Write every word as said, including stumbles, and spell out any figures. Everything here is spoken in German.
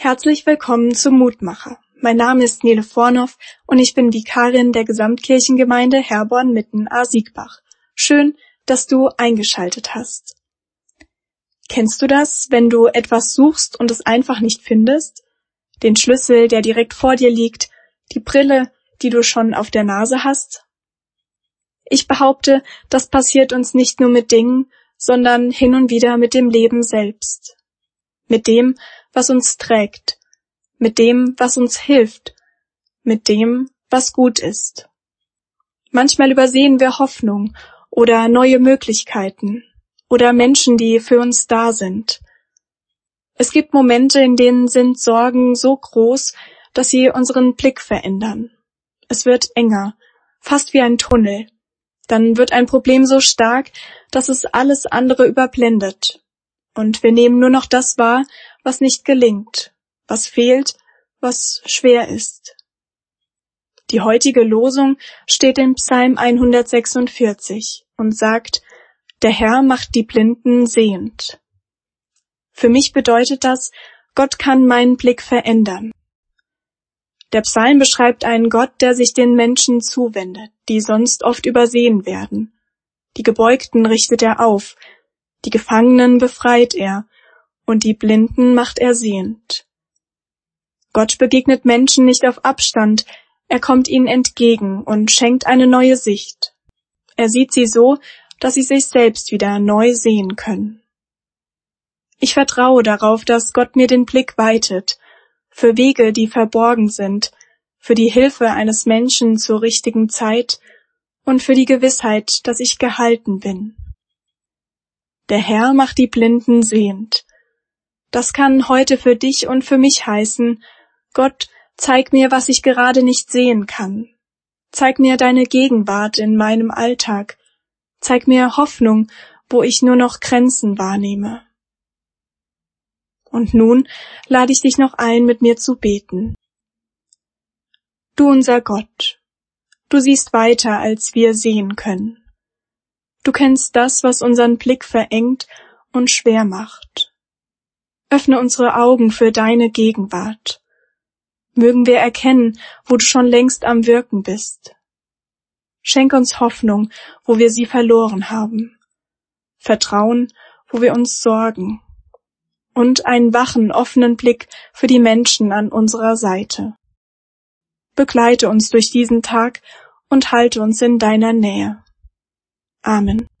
Herzlich willkommen zum Mutmacher. Mein Name ist Nele Vornoff und ich bin Vikarin der Gesamtkirchengemeinde Herborn-Mitten-Ahr-Siegbach. Schön, dass du eingeschaltet hast. Kennst du das, wenn du etwas suchst und es einfach nicht findest? Den Schlüssel, der direkt vor dir liegt, die Brille, die du schon auf der Nase hast? Ich behaupte, das passiert uns nicht nur mit Dingen, sondern hin und wieder mit dem Leben selbst. Mit dem, was uns trägt, mit dem, was uns hilft, mit dem, was gut ist. Manchmal übersehen wir Hoffnung oder neue Möglichkeiten oder Menschen, die für uns da sind. Es gibt Momente, in denen sind Sorgen so groß, dass sie unseren Blick verändern. Es wird enger, fast wie ein Tunnel. Dann wird ein Problem so stark, dass es alles andere überblendet. Und wir nehmen nur noch das wahr, was nicht gelingt, was fehlt, was schwer ist. Die heutige Losung steht in Psalm hundertsechsundvierzig und sagt: Der Herr macht die Blinden sehend. Für mich bedeutet das, Gott kann meinen Blick verändern. Der Psalm beschreibt einen Gott, der sich den Menschen zuwendet, die sonst oft übersehen werden. Die Gebeugten richtet er auf, die Gefangenen befreit er und die Blinden macht er sehend. Gott begegnet Menschen nicht auf Abstand, er kommt ihnen entgegen und schenkt eine neue Sicht. Er sieht sie so, dass sie sich selbst wieder neu sehen können. Ich vertraue darauf, dass Gott mir den Blick weitet, für Wege, die verborgen sind, für die Hilfe eines Menschen zur richtigen Zeit und für die Gewissheit, dass ich gehalten bin. Der Herr macht die Blinden sehend. Das kann heute für dich und für mich heißen: Gott, zeig mir, was ich gerade nicht sehen kann. Zeig mir deine Gegenwart in meinem Alltag. Zeig mir Hoffnung, wo ich nur noch Grenzen wahrnehme. Und nun lade ich dich noch ein, mit mir zu beten. Du unser Gott, du siehst weiter, als wir sehen können. Du kennst das, was unseren Blick verengt und schwer macht. Öffne unsere Augen für deine Gegenwart. Mögen wir erkennen, wo du schon längst am Wirken bist. Schenk uns Hoffnung, wo wir sie verloren haben. Vertrauen, wo wir uns sorgen. Und einen wachen, offenen Blick für die Menschen an unserer Seite. Begleite uns durch diesen Tag und halte uns in deiner Nähe. Amen.